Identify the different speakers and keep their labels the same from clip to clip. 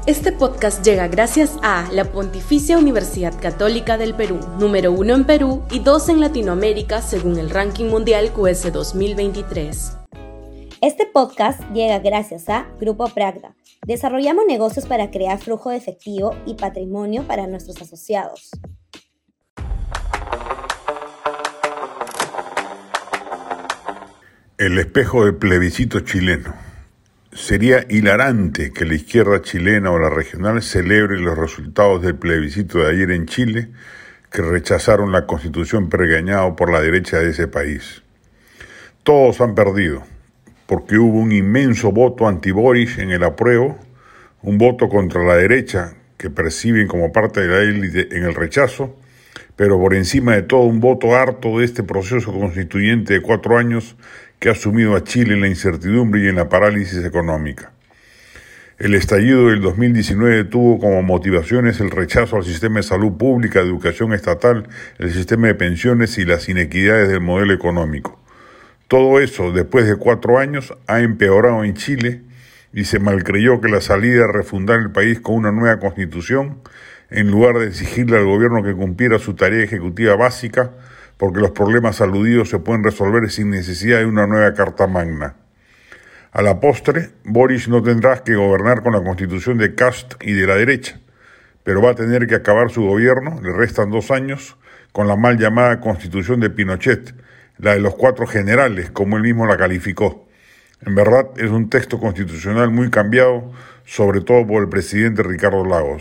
Speaker 1: Este podcast llega gracias a la Pontificia Universidad Católica del Perú, número 1 en Perú y 2 en Latinoamérica según el ranking mundial QS 2023.
Speaker 2: Este podcast llega gracias a Grupo Pragda. Desarrollamos negocios para crear flujo de efectivo y patrimonio para nuestros asociados.
Speaker 3: El espejo del plebiscito chileno. Sería hilarante que la izquierda chilena o la regional celebre los resultados del plebiscito de ayer en Chile, que rechazaron la constitución pergeñada por la derecha de ese país. Todos han perdido, porque hubo un inmenso voto anti-Boric en el apruebo, un voto contra la derecha que perciben como parte de la élite en el rechazo, pero por encima de todo un voto harto de este proceso constituyente de 4 años que ha sumido a Chile en la incertidumbre y en la parálisis económica. El estallido del 2019 tuvo como motivaciones el rechazo al sistema de salud pública, de educación estatal, el sistema de pensiones y las inequidades del modelo económico. Todo eso, después de 4 años, ha empeorado en Chile y se malcreyó que la salida era refundar el país con una nueva constitución, en lugar de exigirle al gobierno que cumpliera su tarea ejecutiva básica, porque los problemas aludidos se pueden resolver sin necesidad de una nueva Carta Magna. A la postre, Boric no tendrá que gobernar con la constitución de Kast y de la derecha, pero va a tener que acabar su gobierno, le restan 2 años, con la mal llamada constitución de Pinochet, la de los 4 generales, como él mismo la calificó. En verdad es un texto constitucional muy cambiado, sobre todo por el presidente Ricardo Lagos.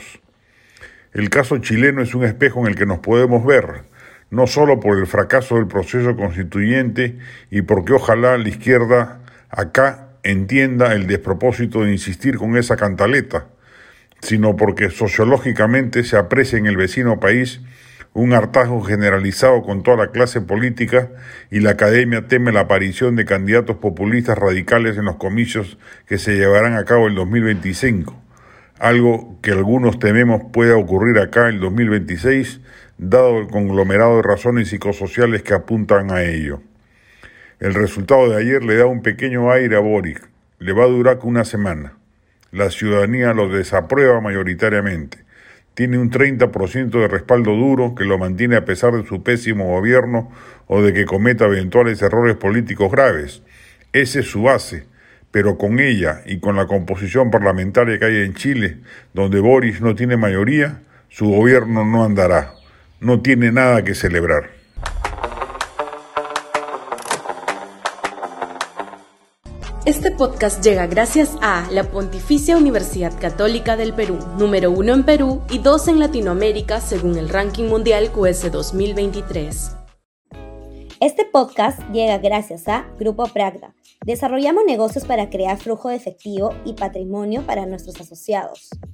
Speaker 3: El caso chileno es un espejo en el que nos podemos ver, no solo por el fracaso del proceso constituyente y porque ojalá la izquierda acá entienda el despropósito de insistir con esa cantaleta, sino porque sociológicamente se aprecia en el vecino país un hartazgo generalizado con toda la clase política y la academia teme la aparición de candidatos populistas radicales en los comicios que se llevarán a cabo el 2025, algo que algunos tememos pueda ocurrir acá el 2026, dado el conglomerado de razones psicosociales que apuntan a ello. El resultado de ayer le da un pequeño aire a Boric. Le va a durar una semana. La ciudadanía lo desaprueba mayoritariamente. Tiene un 30% de respaldo duro que lo mantiene a pesar de su pésimo gobierno o de que cometa eventuales errores políticos graves. Esa es su base, pero con ella y con la composición parlamentaria que hay en Chile, donde Boric no tiene mayoría, su gobierno no andará. No tiene nada que celebrar.
Speaker 1: Este podcast llega gracias a la Pontificia Universidad Católica del Perú, número 1 en Perú y 2 en Latinoamérica según el ranking mundial QS 2023.
Speaker 2: Este podcast llega gracias a Grupo Pragda. Desarrollamos negocios para crear flujo de efectivo y patrimonio para nuestros asociados.